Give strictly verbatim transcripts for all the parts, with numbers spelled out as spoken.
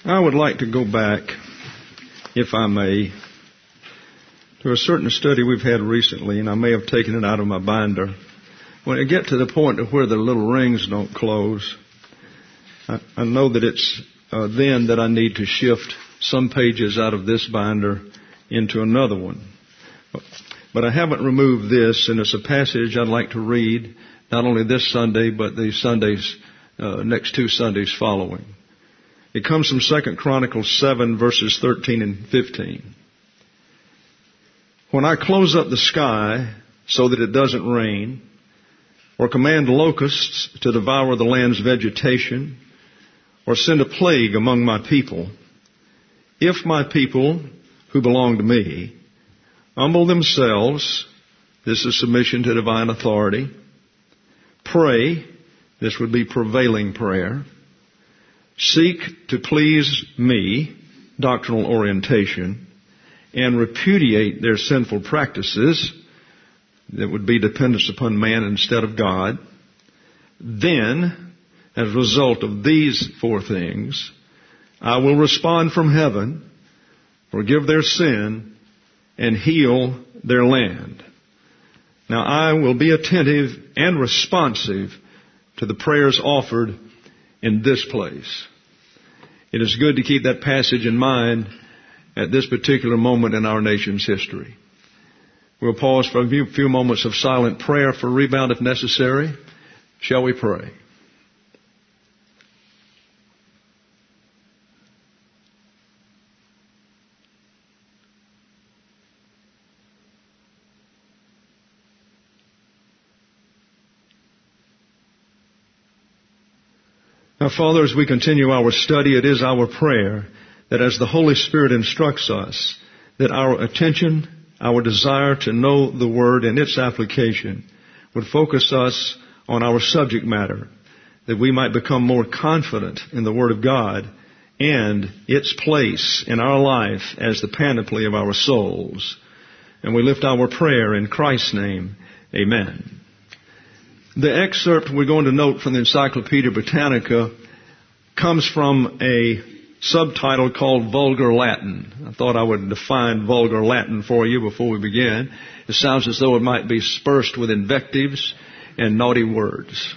I would like to go back, if I may, to a certain study we've had recently, and I may have taken it out of my binder. When I get to the point of where the little rings don't close, I, I know that it's uh, then that I need to shift some pages out of this binder into another one. But I haven't removed this, and it's a passage I'd like to read, not only this Sunday, but the Sundays, uh, next two Sundays following. It comes from Second Chronicles seven, verses thirteen and fifteen. When I close up the sky so that it doesn't rain, or command locusts to devour the land's vegetation, or send a plague among my people, if my people who belong to me humble themselves, this is submission to divine authority, pray, this would be prevailing prayer, seek to please me, doctrinal orientation, and repudiate their sinful practices, that would be dependence upon man instead of God, then, as a result of these four things, I will respond from heaven, forgive their sin, and heal their land. Now I will be attentive and responsive to the prayers offered in this place. It is good to keep that passage in mind at this particular moment in our nation's history. We'll pause for a few, few moments of silent prayer for rebound if necessary. Shall we pray? Now, Father, as we continue our study, it is our prayer that as the Holy Spirit instructs us, that our attention, our desire to know the Word and its application would focus us on our subject matter, that we might become more confident in the Word of God and its place in our life as the panoply of our souls. And we lift our prayer in Christ's name. Amen. The excerpt we're going to note from the Encyclopedia Britannica comes from a subtitle called Vulgar Latin. I thought I would define Vulgar Latin for you before we begin. It sounds as though it might be spersed with invectives and naughty words.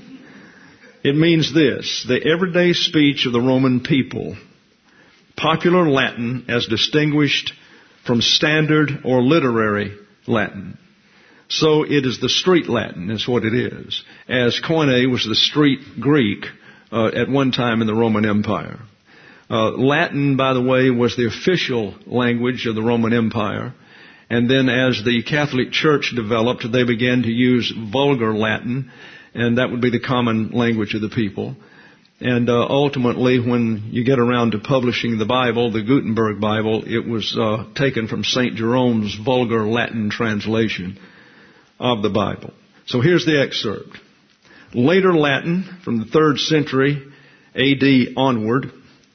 It means this: the everyday speech of the Roman people, popular Latin as distinguished from standard or literary Latin. So it is the street Latin, is what it is, as Koine was the street Greek uh, at one time in the Roman Empire. Uh, Latin, by the way, was the official language of the Roman Empire. And then as the Catholic Church developed, they began to use Vulgar Latin, and that would be the common language of the people. And uh, ultimately, when you get around to publishing the Bible, the Gutenberg Bible, it was uh, taken from Saint Jerome's Vulgar Latin translation of the Bible. So here's the excerpt. Later Latin, from the third century A D onward,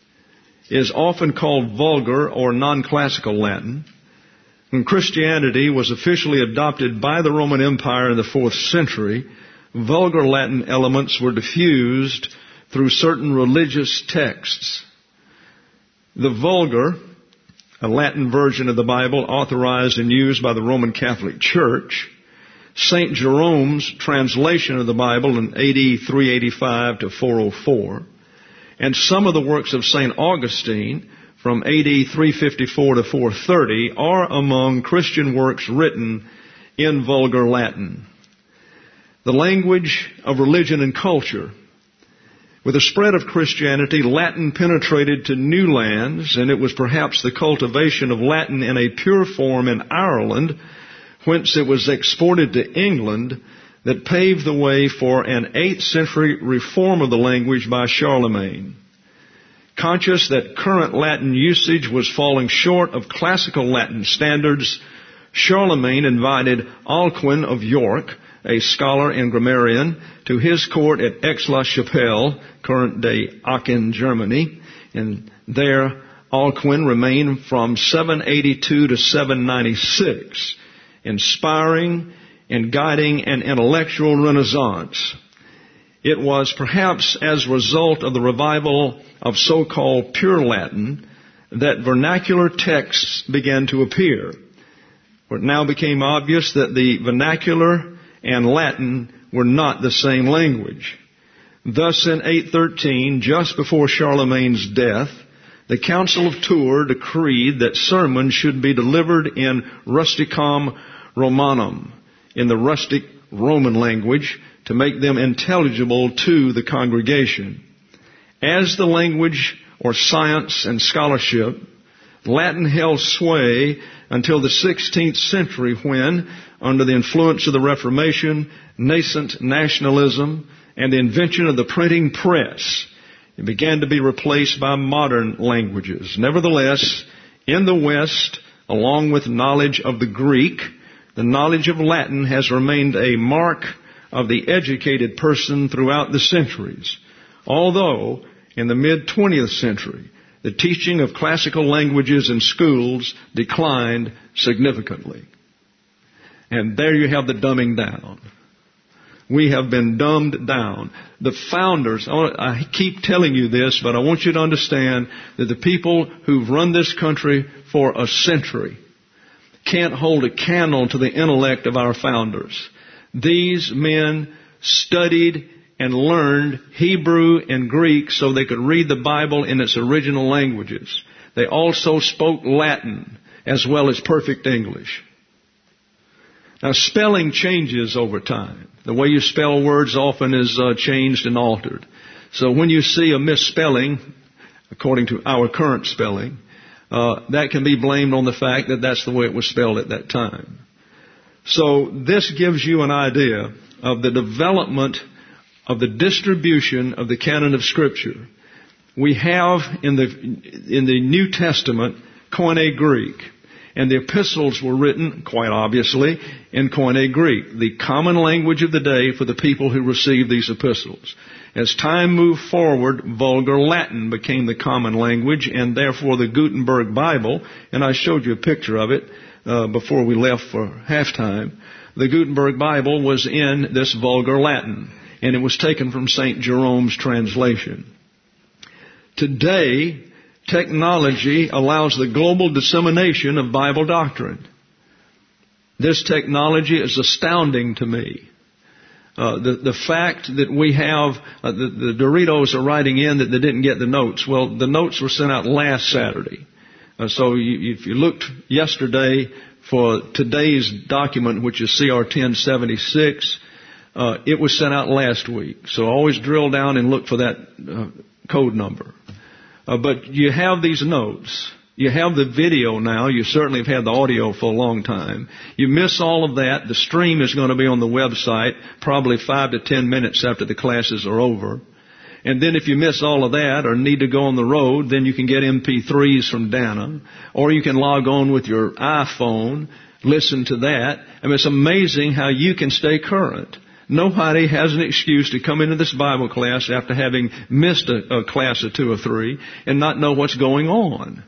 is often called vulgar or non-classical Latin. When Christianity was officially adopted by the Roman Empire in the fourth century, vulgar Latin elements were diffused through certain religious texts. The Vulgar, a Latin version of the Bible authorized and used by the Roman Catholic Church, Saint Jerome's translation of the Bible in A D three eighty-five to four oh four, and some of the works of Saint Augustine from A D three fifty-four to four thirty are among Christian works written in Vulgar Latin. The language of religion and culture. With the spread of Christianity, Latin penetrated to new lands, and it was perhaps the cultivation of Latin in a pure form in Ireland, whence it was exported to England, that paved the way for an eighth century reform of the language by Charlemagne. Conscious that current Latin usage was falling short of classical Latin standards, Charlemagne invited Alcuin of York, a scholar and grammarian, to his court at Aix-la-Chapelle, current-day Aachen, Germany, and there Alcuin remained from seven eighty-two to seven ninety-six, inspiring and guiding an intellectual renaissance. It was perhaps as a result of the revival of so-called pure Latin that vernacular texts began to appear. For it now became obvious that the vernacular and Latin were not the same language. Thus, in eight thirteen, just before Charlemagne's death, the Council of Tours decreed that sermons should be delivered in rusticam Romanum, in the rustic Roman language, to make them intelligible to the congregation. As the language or science and scholarship, Latin held sway until the sixteenth century when, under the influence of the Reformation, nascent nationalism, and the invention of the printing press, it began to be replaced by modern languages. Nevertheless, in the West, along with knowledge of the Greek, the knowledge of Latin has remained a mark of the educated person throughout the centuries. Although, in the mid-twentieth century, the teaching of classical languages in schools declined significantly. And there you have the dumbing down. We have been dumbed down. The founders, I keep telling you this, but I want you to understand that the people who've run this country for a century can't hold a candle to the intellect of our founders. These men studied and learned Hebrew and Greek so they could read the Bible in its original languages. They also spoke Latin as well as perfect English. Now, spelling changes over time. The way you spell words often is uh, changed and altered. So when you see a misspelling, according to our current spelling, uh, that can be blamed on the fact that that's the way it was spelled at that time. So this gives you an idea of the development of the distribution of the canon of Scripture. We have in the in the New Testament Koine Greek, and the epistles were written, quite obviously, in Koine Greek, the common language of the day for the people who received these epistles. As time moved forward, Vulgar Latin became the common language, and therefore the Gutenberg Bible, and I showed you a picture of it uh, before we left for halftime. The Gutenberg Bible was in this Vulgar Latin, and it was taken from Saint Jerome's translation. Today, technology allows the global dissemination of Bible doctrine. This technology is astounding to me. Uh, the, the fact that we have, uh, the, the Doritos are writing in that they didn't get the notes. Well, the notes were sent out last Saturday. Uh, so you, if you looked yesterday for today's document, which is C R ten seventy-six, uh, it was sent out last week. So always drill down and look for that uh, code number. Uh, but you have these notes. You have the video now. You certainly have had the audio for a long time. You miss all of that. The stream is going to be on the website probably five to ten minutes after the classes are over. And then if you miss all of that or need to go on the road, then you can get M P threes from Dana. Or you can log on with your iPhone, listen to that. I mean, it's amazing how you can stay current. Nobody has an excuse to come into this Bible class after having missed a, a class or two or three and not know what's going on.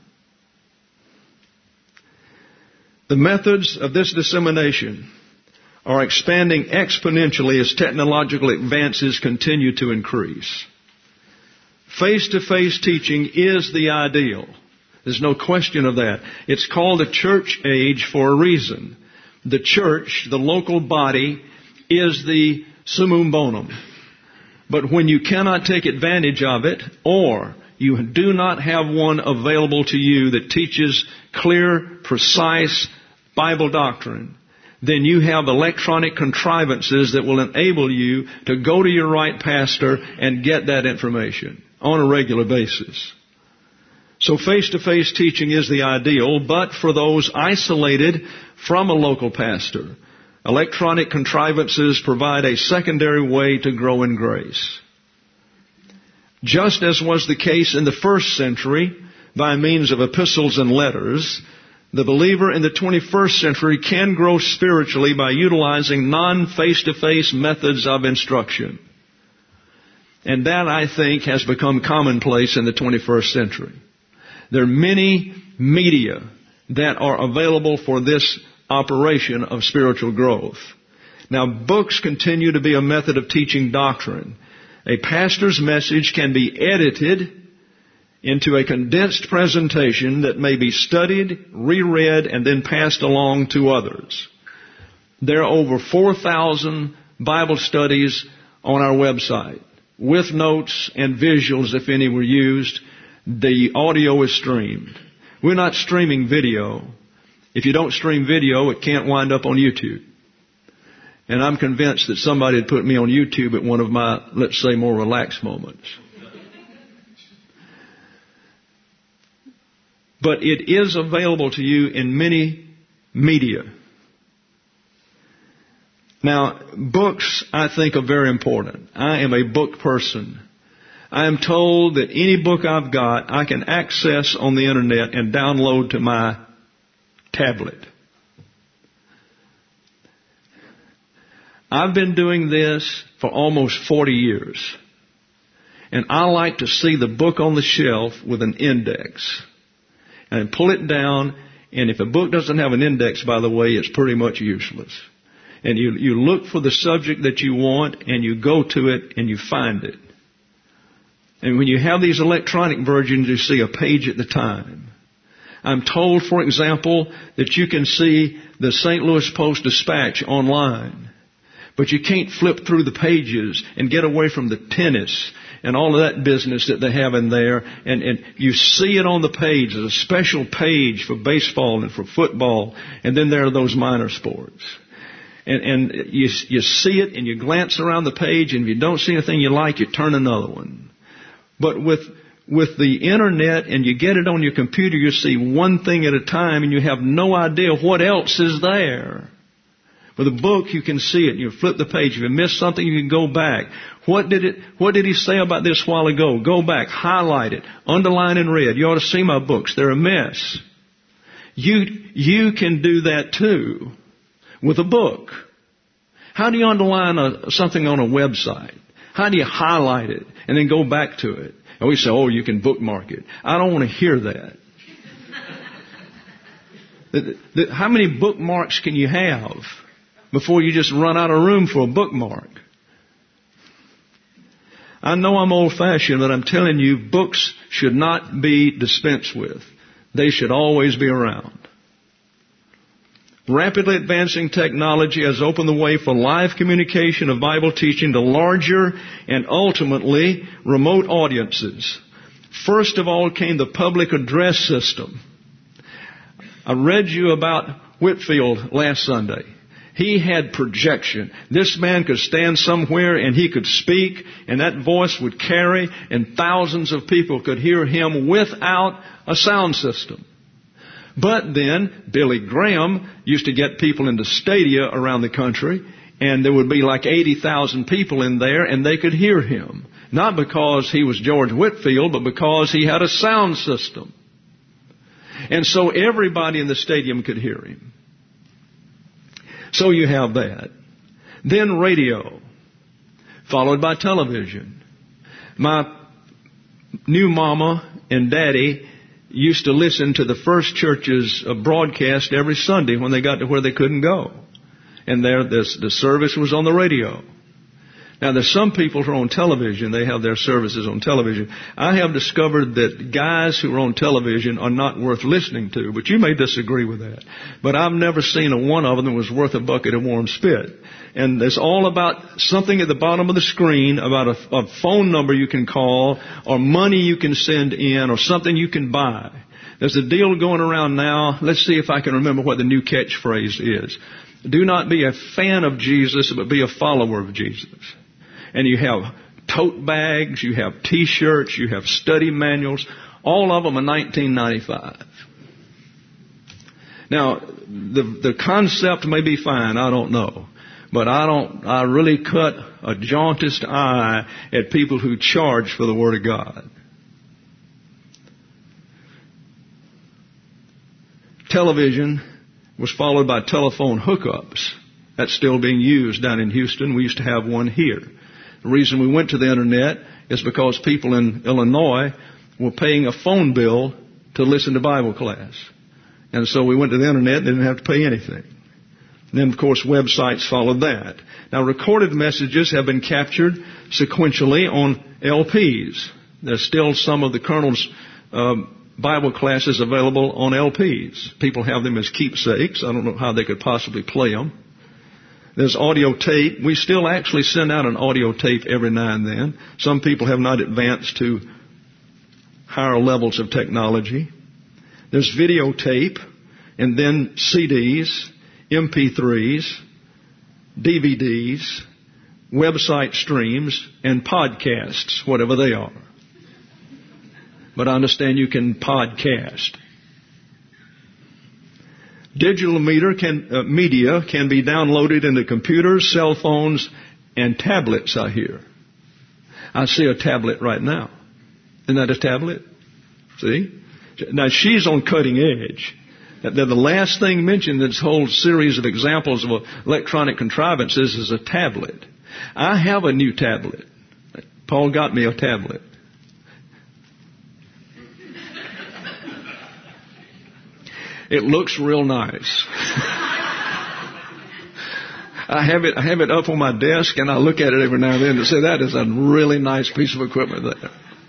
The methods of this dissemination are expanding exponentially as technological advances continue to increase. Face-to-face teaching is the ideal. There's no question of that. It's called the church age for a reason. The church, the local body, is the summum bonum. But when you cannot take advantage of it, or you do not have one available to you that teaches clear, precise Bible doctrine, then you have electronic contrivances that will enable you to go to your right pastor and get that information on a regular basis. So face-to-face teaching is the ideal, but for those isolated from a local pastor, electronic contrivances provide a secondary way to grow in grace. Just as was the case in the first century, by means of epistles and letters, the believer in the twenty-first century can grow spiritually by utilizing non-face-to-face methods of instruction. And that, I think, has become commonplace in the twenty-first century. There are many media that are available for this operation of spiritual growth. Now, books continue to be a method of teaching doctrine, A pastor's message can be edited into a condensed presentation that may be studied, reread, and then passed along to others. There are over four thousand Bible studies on our website, with notes and visuals if any were used. The audio is streamed. We're not streaming video. If you don't stream video, it can't wind up on YouTube. And I'm convinced that somebody had put me on YouTube at one of my, let's say, more relaxed moments. But it is available to you in many media. Now, books, I think, are very important. I am a book person. I am told that any book I've got, I can access on the internet and download to my tablet. I've been doing this for almost forty years. And I like to see the book on the shelf with an index. And pull it down, and if a book doesn't have an index, by the way, it's pretty much useless. And you, you look for the subject that you want, and you go to it, and you find it. And when you have these electronic versions, you see a page at the time. I'm told, for example, that you can see the Saint Louis Post-Dispatch online. But you can't flip through the pages and get away from the tennis and all of that business that they have in there. And, and you see it on the page. There's a special page for baseball and for football. And then there are those minor sports. And, and you, you see it and you glance around the page, and if you don't see anything you like, you turn another one. But with with the internet, and you get it on your computer, you see one thing at a time, and you have no idea what else is there. With a book, you can see it. You flip the page. If you miss something, you can go back. What did it? What did he say about this a while ago? Go back, highlight it, underline in red. You ought to see my books. They're a mess. You you can do that too with a book. How do you underline a, something on a website? How do you highlight it and then go back to it? And we say, oh, you can bookmark it. I don't want to hear that. the, the, how many bookmarks can you have before you just run out of room for a bookmark? I know I'm old-fashioned, but I'm telling you, books should not be dispensed with. They should always be around. Rapidly advancing technology has opened the way for live communication of Bible teaching to larger and ultimately remote audiences. First of all came the public address system. I read you about Whitfield last Sunday. He had projection. This man could stand somewhere and he could speak, and that voice would carry, and thousands of people could hear him without a sound system. But then Billy Graham used to get people into stadia around the country, and there would be like eighty thousand people in there, and they could hear him. Not because he was George Whitfield, but because he had a sound system. And so everybody in the stadium could hear him. So you have that. Then radio, followed by television. My new mama and daddy used to listen to the First Church's broadcast every Sunday when they got to where they couldn't go. And there, this, the service was on the radio. Now, there's some people who are on television. They have their services on television. I have discovered that guys who are on television are not worth listening to, but you may disagree with that. But I've never seen a one of them that was worth a bucket of warm spit. And it's all about something at the bottom of the screen, about a, a phone number you can call, or money you can send in, or something you can buy. There's a deal going around now. Let's see if I can remember what the new catchphrase is. Do not be a fan of Jesus, but be a follower of Jesus. And you have tote bags, you have T-shirts, you have study manuals. All of them are nineteen ninety-five. Now, the the concept may be fine, I don't know. But I don't, I really cut a jaundiced eye at people who charge for the Word of God. Television was followed by telephone hookups. That's still being used down in Houston. We used to have one here. The reason we went to the internet is because people in Illinois were paying a phone bill to listen to Bible class. And so we went to the internet and didn't have to pay anything. And then, of course, websites follow that. Now, recorded messages have been captured sequentially on L Ps. There's still some of the Colonel's uh, Bible classes available on L Ps. People have them as keepsakes. I don't know how they could possibly play them. There's audio tape. We still actually send out an audio tape every now and then. Some people have not advanced to higher levels of technology. There's videotape, and then C Ds, M P threes, D V Ds, website streams, and podcasts, whatever they are. But I understand you can podcast. Digital meter can, uh, media can be downloaded into computers, cell phones, and tablets, I hear. I see a tablet right now. Isn't that a tablet? See? Now, she's on cutting edge. The last thing mentioned in this whole series of examples of electronic contrivances is a tablet. I have a new tablet. Paul got me a tablet. It looks real nice. I have it, I have it up on my desk, and I look at it every now and then to say that is a really nice piece of equipment there.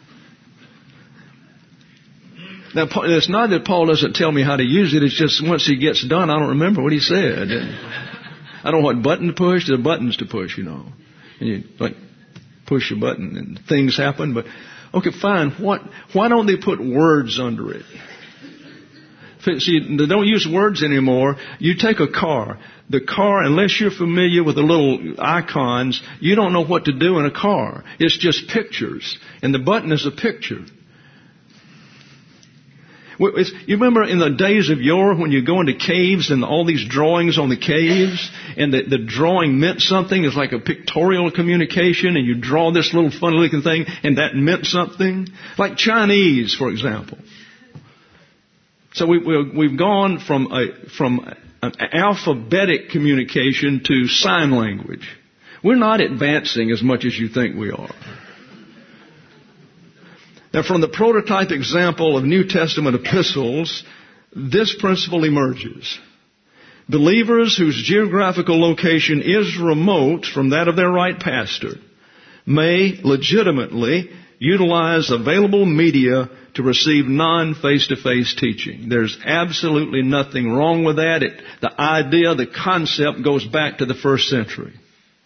Now, it's not that Paul doesn't tell me how to use it. It's just once he gets done, I don't remember what he said. I don't know what button to push. There are buttons to push, you know. And you like push a button and things happen. But okay, fine. What? Why don't they put words under it? See, they don't use words anymore. You take a car. The car, unless you're familiar with the little icons, you don't know what to do in a car. It's just pictures, and the button is a picture. It's, you remember in the days of yore when you go into caves and all these drawings on the caves, and the, the drawing meant something. It's like a pictorial communication, and you draw this little funny-looking thing, and that meant something. Like Chinese, for example. So we, we, we've gone from a, from an alphabetic communication to sign language. We're not advancing as much as you think we are. Now, from the prototype example of New Testament epistles, this principle emerges. Believers whose geographical location is remote from that of their right pastor may legitimately utilize available media to receive non-face-to-face teaching. There's absolutely nothing wrong with that. It, the idea, the concept goes back to the first century.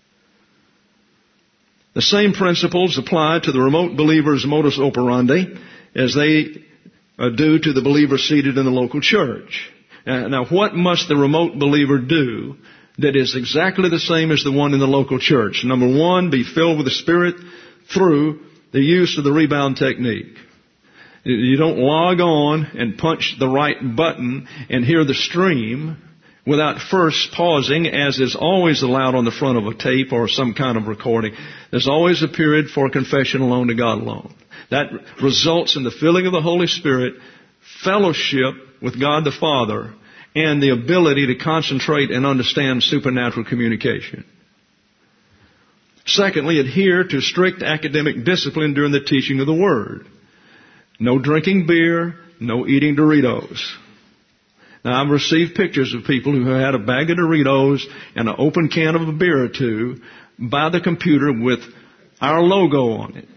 The same principles apply to the remote believer's modus operandi as they uh, do to the believer seated in the local church. Uh, now, what must the remote believer do that is exactly the same as the one in the local church? Number one, be filled with the Spirit through the use of the rebound technique. You don't log on and punch the right button and hear the stream without first pausing, as is always allowed on the front of a tape or some kind of recording. There's always a period for confession alone to God alone. That results in the filling of the Holy Spirit, fellowship with God the Father, and the ability to concentrate and understand supernatural communication. Secondly, adhere to strict academic discipline during the teaching of the Word. No drinking beer, no eating Doritos. Now, I've received pictures of people who had a bag of Doritos and an open can of a beer or two by the computer with our logo on it.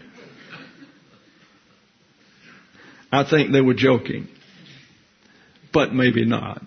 I think they were joking, but maybe not.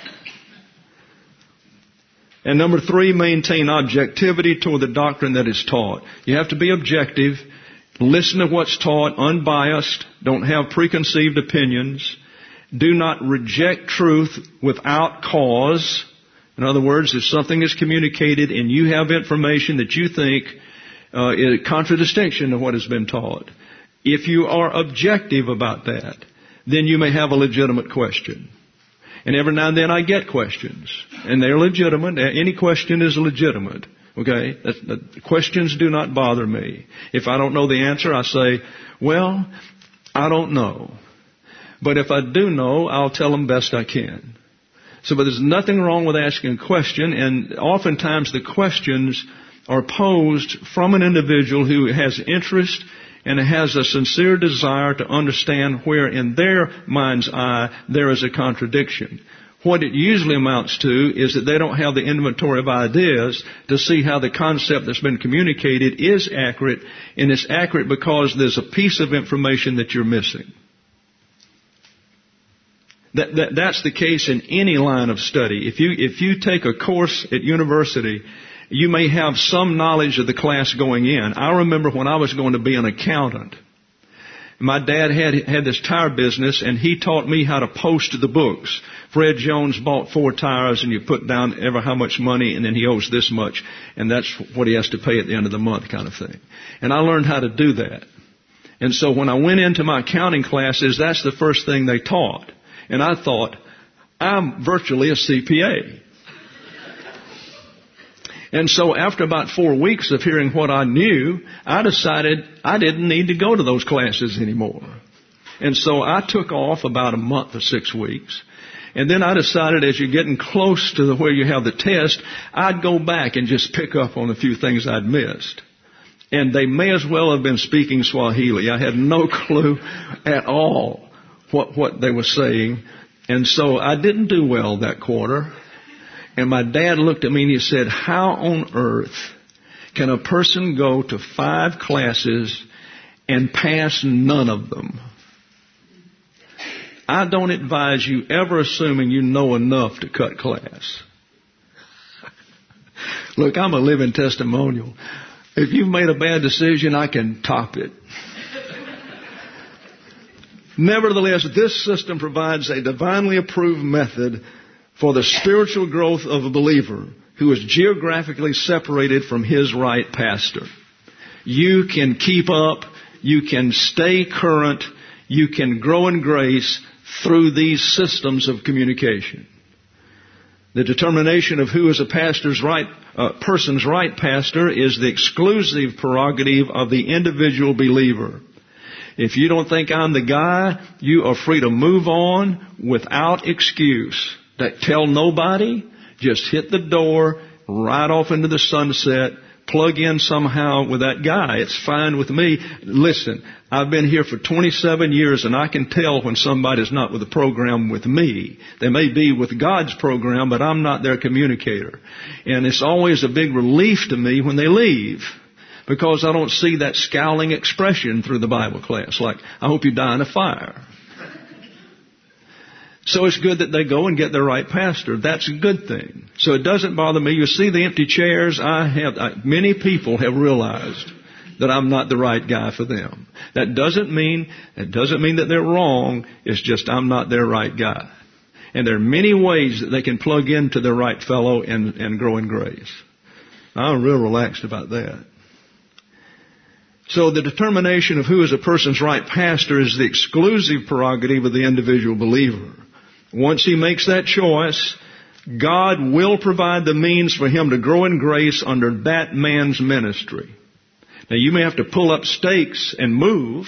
And number three, maintain objectivity toward the doctrine that is taught. You have to be objective. Listen to what's taught, unbiased. Don't have preconceived opinions. Do not reject truth without cause. In other words, if something is communicated and you have information that you think uh, is contradistinction to what has been taught, if you are objective about that, then you may have a legitimate question. And every now and then I get questions, and they're legitimate. Any question is legitimate. Okay? That's, that, questions do not bother me. If I don't know the answer, I say, well, I don't know. But if I do know, I'll tell them best I can. So, but there's nothing wrong with asking a question, and oftentimes the questions are posed from an individual who has interest and has a sincere desire to understand where in their mind's eye there is a contradiction. What it usually amounts to is that they don't have the inventory of ideas to see how the concept that's been communicated is accurate, and it's accurate because there's a piece of information that you're missing. That, that, that's the case in any line of study. If you, if you take a course at university, you may have some knowledge of the class going in. I remember when I was going to be an accountant, my dad had, had this tire business, and he taught me how to post the books. Fred Jones bought four tires, and you put down ever how much money, and then he owes this much, and that's what he has to pay at the end of the month kind of thing. And I learned how to do that. And so when I went into my accounting classes, that's the first thing they taught. And I thought, I'm virtually a C P A. And so after about four weeks of hearing what I knew, I decided I didn't need to go to those classes anymore. And so I took off about a month or six weeks. And then I decided as you're getting close to the, where you have the test, I'd go back and just pick up on a few things I'd missed. And they may as well have been speaking Swahili. I had no clue at all what, what they were saying. And so I didn't do well that quarter. And my dad looked at me and he said, how on earth can a person go to five classes and pass none of them? I don't advise you ever assuming you know enough to cut class. Look, I'm a living testimonial. If you've made a bad decision, I can top it. Nevertheless, this system provides a divinely approved method for the spiritual growth of a believer who is geographically separated from his right pastor. You can keep up, you can stay current, you can grow in grace through these systems of communication. The determination of who is a pastor's right, uh, person's right pastor is the exclusive prerogative of the individual believer. If you don't think I'm the guy, you are free to move on without excuse. That tell nobody, just hit the door, right off into the sunset, plug in somehow with that guy. It's fine with me. Listen, I've been here for twenty-seven years and I can tell when somebody's not with the program with me. They may be with God's program, but I'm not their communicator. And it's always a big relief to me when they leave, because I don't see that scowling expression through the Bible class, like, I hope you die in a fire. So it's good that they go and get their right pastor. That's a good thing. So it doesn't bother me. You see the empty chairs? I have, I, many people have realized that I'm not the right guy for them. That doesn't mean, that doesn't mean that they're wrong. It's just I'm not their right guy. And there are many ways that they can plug into their right fellow and, and grow in grace. I'm real relaxed about that. So the determination of who is a person's right pastor is the exclusive prerogative of the individual believer. Once he makes that choice, God will provide the means for him to grow in grace under that man's ministry. Now, you may have to pull up stakes and move.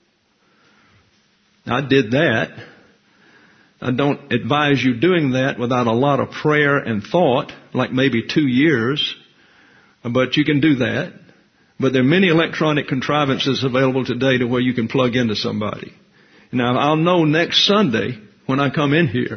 I did that. I don't advise you doing that without a lot of prayer and thought, like maybe two years. But you can do that. But there are many electronic contrivances available today to where you can plug into somebody. Now, I'll know next Sunday when I come in here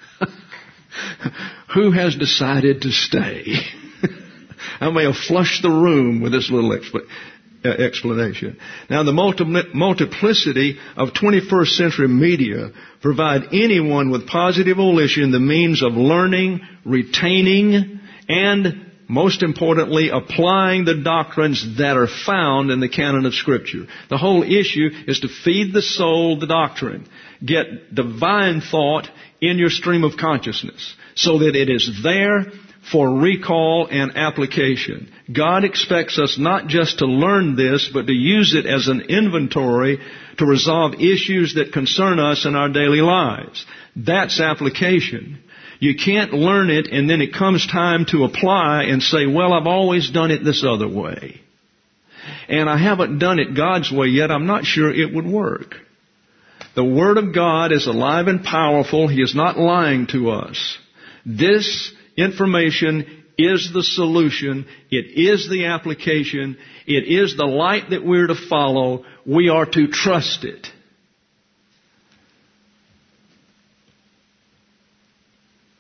who has decided to stay. I may have flushed the room with this little expl- uh, explanation. Now, the multi- multiplicity of twenty-first century media provide anyone with positive volition the means of learning, retaining, and most importantly, applying the doctrines that are found in the canon of Scripture. The whole issue is to feed the soul the doctrine. Get divine thought in your stream of consciousness so that it is there for recall and application. God expects us not just to learn this, but to use it as an inventory to resolve issues that concern us in our daily lives. That's application. You can't learn it and then it comes time to apply and say, well, I've always done it this other way. And I haven't done it God's way yet. I'm not sure it would work. The Word of God is alive and powerful. He is not lying to us. This information is the solution. It is the application. It is the light that we're to follow. We are to trust it.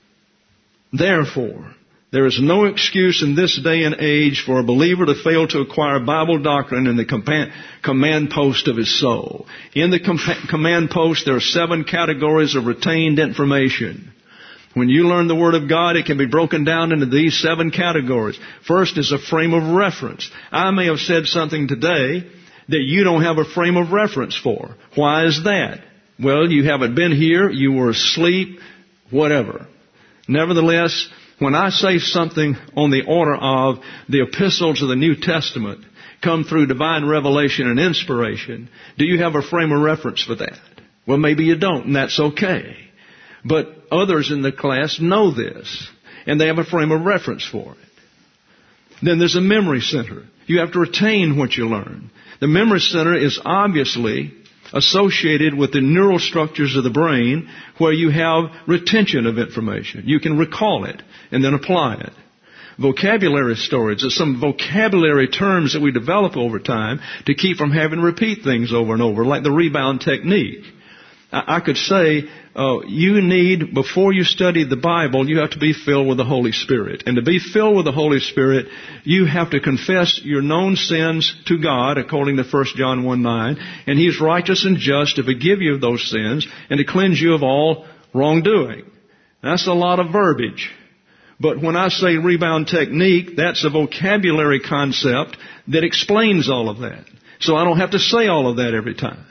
Therefore, there is no excuse in this day and age for a believer to fail to acquire Bible doctrine in the command post of his soul. In the command post, there are seven categories of retained information. When you learn the Word of God, it can be broken down into these seven categories. First is a frame of reference. I may have said something today that you don't have a frame of reference for. Why is that? Well, you haven't been here, you were asleep, whatever. Nevertheless, when I say something on the order of the epistles of the New Testament come through divine revelation and inspiration, do you have a frame of reference for that? Well, maybe you don't, and that's okay. But others in the class know this, and they have a frame of reference for it. Then there's a memory center. You have to retain what you learn. The memory center is obviously associated with the neural structures of the brain where you have retention of information. You can recall it and then apply it. Vocabulary storage is some vocabulary terms that we develop over time to keep from having to repeat things over and over, like the rebound technique. I could say, uh, you need, before you study the Bible, you have to be filled with the Holy Spirit. And to be filled with the Holy Spirit, you have to confess your known sins to God, according to First John one nine. And He's righteous and just to forgive you of those sins and to cleanse you of all wrongdoing. That's a lot of verbiage. But when I say rebound technique, that's a vocabulary concept that explains all of that. So I don't have to say all of that every time.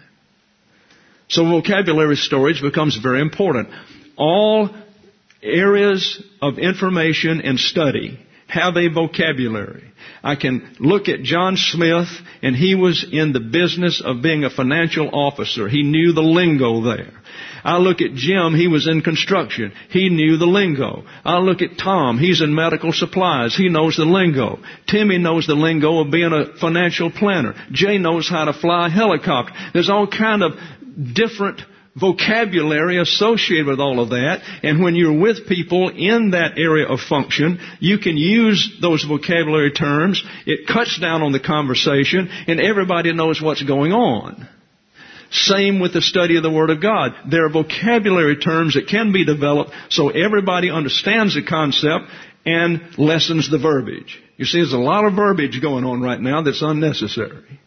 So vocabulary storage becomes very important. All areas of information and study have a vocabulary. I can look at John Smith, and he was in the business of being a financial officer. He knew the lingo there. I look at Jim, he was in construction. He knew the lingo. I look at Tom, he's in medical supplies. He knows the lingo. Timmy knows the lingo of being a financial planner. Jay knows how to fly a helicopter. There's all kind of different vocabulary associated with all of that. And when you're with people in that area of function, you can use those vocabulary terms. It cuts down on the conversation, and everybody knows what's going on. Same with the study of the Word of God. There are vocabulary terms that can be developed so everybody understands the concept and lessens the verbiage. You see, there's a lot of verbiage going on right now that's unnecessary.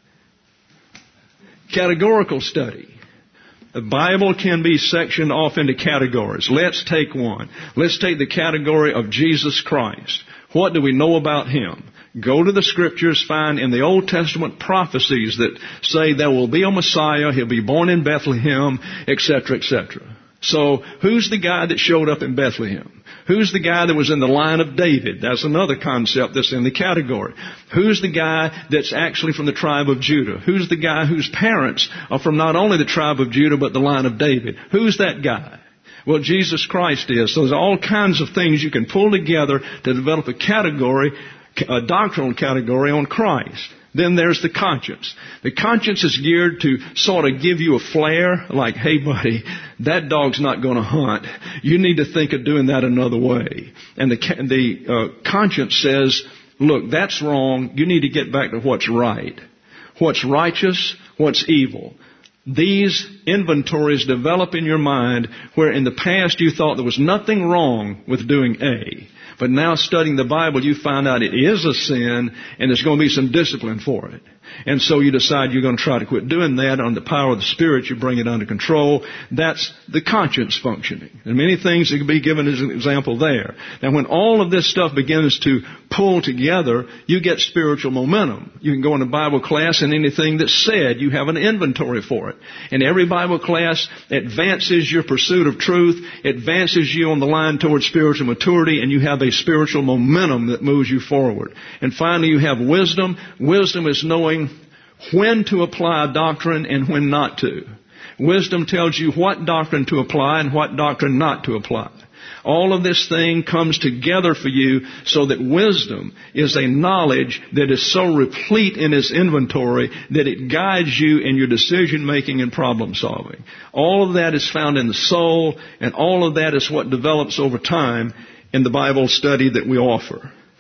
Categorical study. The Bible can be sectioned off into categories. Let's take one. Let's take the category of Jesus Christ. What do we know about Him? Go to the Scriptures, find in the Old Testament prophecies that say there will be a Messiah, He'll be born in Bethlehem, et cetera, et cetera. So, who's the guy that showed up in Bethlehem? Who's the guy that was in the line of David? That's another concept that's in the category. Who's the guy that's actually from the tribe of Judah? Who's the guy whose parents are from not only the tribe of Judah, but the line of David? Who's that guy? Well, Jesus Christ is. So there's all kinds of things you can pull together to develop a category, a doctrinal category on Christ. Then there's the conscience. The conscience is geared to sort of give you a flare, like, hey buddy, that dog's not going to hunt. You need to think of doing that another way. And the, the uh, conscience says, look, that's wrong. You need to get back to what's right. What's righteous, what's evil. These inventories develop in your mind where in the past you thought there was nothing wrong with doing A. But now studying the Bible, you find out it is a sin and there's going to be some discipline for it. And so you decide you're going to try to quit doing that. On the power of the Spirit, you bring it under control. That's the conscience functioning. And many things that can be given as an example there. Now, when all of this stuff begins to pull together, you get spiritual momentum. You can go in a Bible class and anything that's said, you have an inventory for it. And every Bible class advances your pursuit of truth, advances you on the line towards spiritual maturity, and you have a spiritual momentum that moves you forward. And finally, you have wisdom. Wisdom is knowing when to apply a doctrine and when not to. Wisdom tells you what doctrine to apply and what doctrine not to apply. All of this thing comes together for you so that wisdom is a knowledge that is so replete in its inventory that it guides you in your decision making and problem solving. All of that is found in the soul, and all of that is what develops over time in the Bible study that we offer.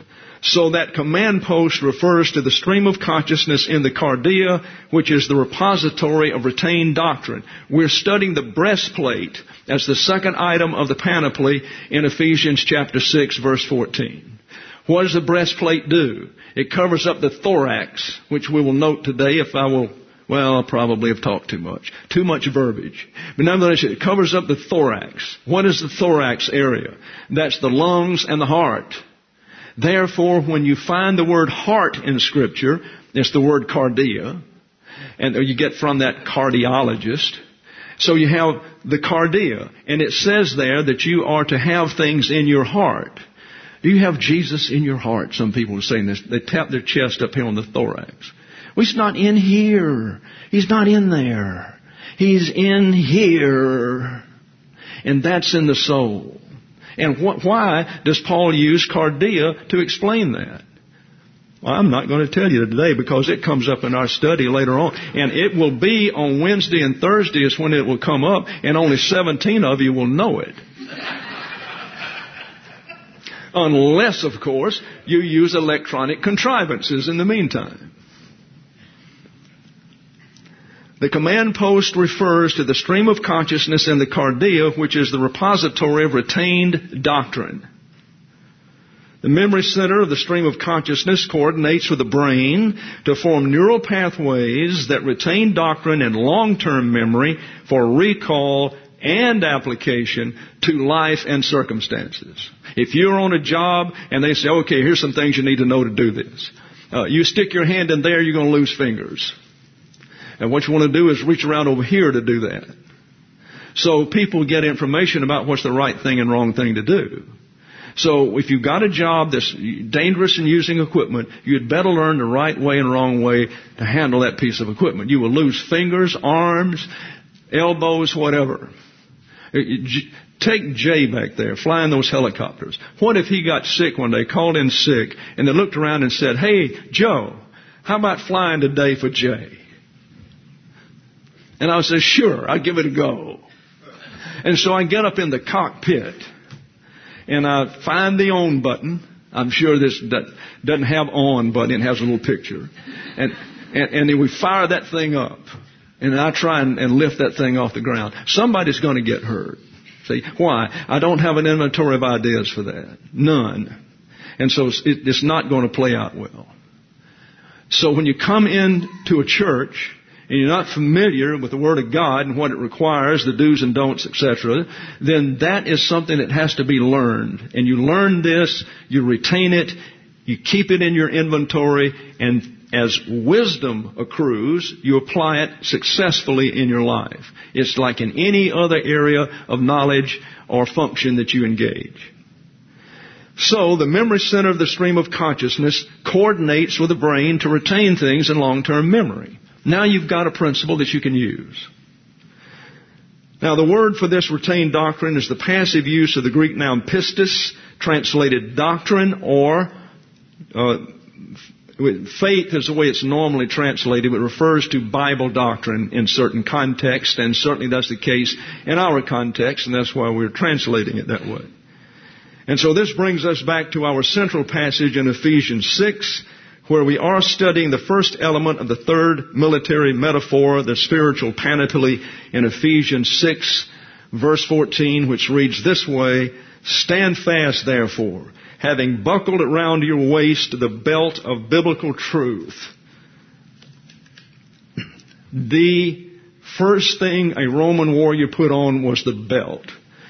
So that command post refers to the stream of consciousness in the cardia, which is the repository of retained doctrine. We're studying the breastplate as the second item of the panoply in Ephesians chapter six, verse fourteen. What does the breastplate do? It covers up the thorax, which we will note today if I will, well, I'll probably have talked too much. Too much verbiage. But nonetheless, it covers up the thorax. What is the thorax area? That's the lungs and the heart. Therefore, when you find the word heart in Scripture, it's the word cardia, and you get from that cardiologist. So you have the cardia, and it says there that you are to have things in your heart. Do you have Jesus in your heart? Some people are saying this. They tap their chest up here on the thorax. Well, He's not in here. He's not in there. He's in here. And that's in the soul. And wh- why does Paul use cardia to explain that? Well, I'm not going to tell you today because it comes up in our study later on. And it will be on Wednesday and Thursday is when it will come up, and only seventeen of you will know it. Unless, of course, you use electronic contrivances in the meantime. The command post refers to the stream of consciousness in the cardia, which is the repository of retained doctrine. The memory center of the stream of consciousness coordinates with the brain to form neural pathways that retain doctrine in long-term memory for recall and application to life and circumstances. If you're on a job and they say, okay, here's some things you need to know to do this. Uh, you stick your hand in there, you're going to lose fingers. And what you want to do is reach around over here to do that. So people get information about what's the right thing and wrong thing to do. So if you've got a job that's dangerous in using equipment, you'd better learn the right way and wrong way to handle that piece of equipment. You will lose fingers, arms, elbows, whatever. Take Jay back there, flying those helicopters. What if he got sick one day, called in sick, and they looked around and said, hey, Joe, how about flying today for Jay? And I would say, sure, I'll give it a go. And so I get up in the cockpit, and I find the on button. I'm sure this doesn't have on button. It has a little picture. And, and, and then we fire that thing up. And I try and, and lift that thing off the ground. Somebody's going to get hurt. See, why? I don't have an inventory of ideas for that. None. And so it's, it, it's not going to play out well. So when you come into a church and you're not familiar with the Word of God and what it requires, the do's and don'ts, et cetera, then that is something that has to be learned. And you learn this, you retain it, you keep it in your inventory, and as wisdom accrues, you apply it successfully in your life. It's like in any other area of knowledge or function that you engage. So the memory center of the stream of consciousness coordinates with the brain to retain things in long-term memory. Now you've got a principle that you can use. Now the word for this retained doctrine is the passive use of the Greek noun pistis, translated doctrine, or uh, faith is the way it's normally translated. It refers to Bible doctrine in certain contexts, and certainly that's the case in our context, and that's why we're translating it that way. And so this brings us back to our central passage in Ephesians six, where we are studying the first element of the third military metaphor, the spiritual panoply, in Ephesians six, verse fourteen, which reads this way, stand fast, therefore, having buckled around your waist the belt of biblical truth. The first thing a Roman warrior put on was the belt.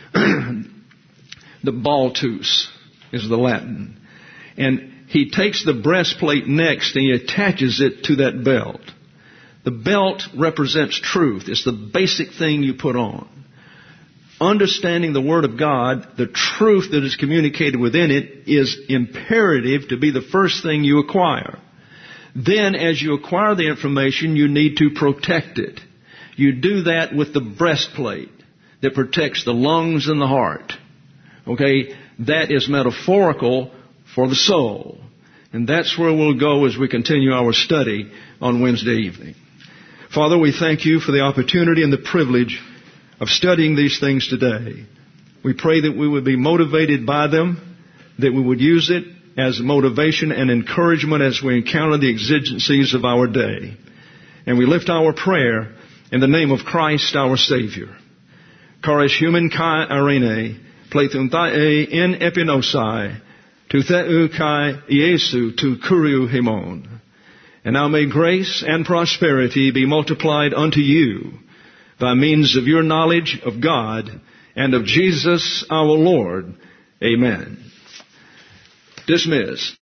The baltus is the Latin. And he takes the breastplate next and he attaches it to that belt. The belt represents truth. It's the basic thing you put on. Understanding the Word of God, the truth that is communicated within it is imperative to be the first thing you acquire. Then as you acquire the information, you need to protect it. You do that with the breastplate that protects the lungs and the heart. Okay, that is metaphorical for the soul. And that's where we'll go as we continue our study on Wednesday evening. Father, we thank you for the opportunity and the privilege of studying these things today. We pray that we would be motivated by them, that we would use it as motivation and encouragement as we encounter the exigencies of our day. And we lift our prayer in the name of Christ our Savior. Chorus human kai arene, plethun thae in epinosai, tu theu kai Iesu tu kuriu himon. And now may grace and prosperity be multiplied unto you by means of your knowledge of God and of Jesus our Lord. Amen. Dismiss.